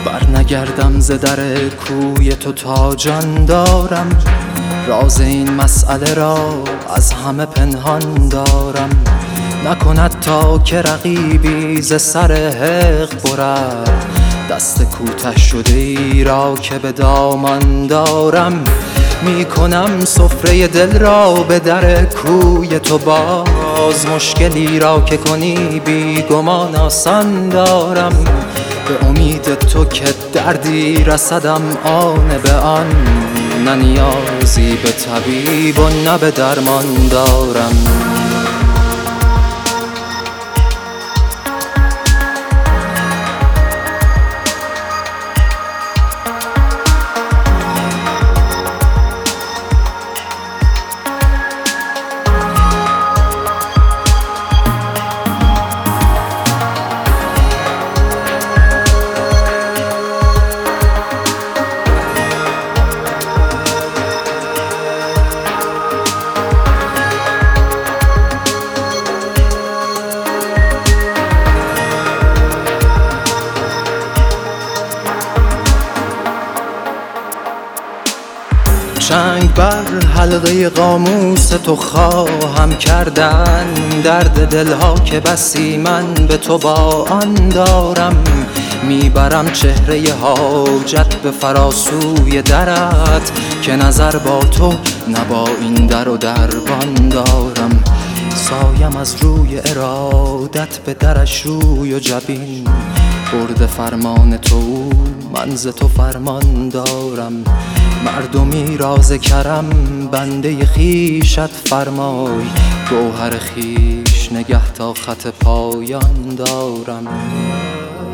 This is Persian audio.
برنگردم ز در کوی تو تا جان دارم. راز این مسئله را از همه پنهان دارم. نکند تا که رقیبی ز سر حق برد دست کوته شده ای را که به دامان دارم. میکنم سفره دل را به در کوی تو باز. مشکلی را که کنی بی گمان آسان دارم. به امید تو که دردی رسدم آن به آن. نه نیازی به طبیب و نه به درمان دارم. چنگ بر حلقه قاموس تو خواهم کردن. درد دلها که بسی من به تو با آن دارم. میبرم چهره حاجت به فراسوی درت که نظر با تو نه با این در و دربان دارم. سایم از روی ارادت به درش روی و جبین. برد فرمان تو من ز تو فرمان دارم. مردمی راز کرم بنده خیشت فرمای. گوهر خیش نگه تا خط پایان دارم.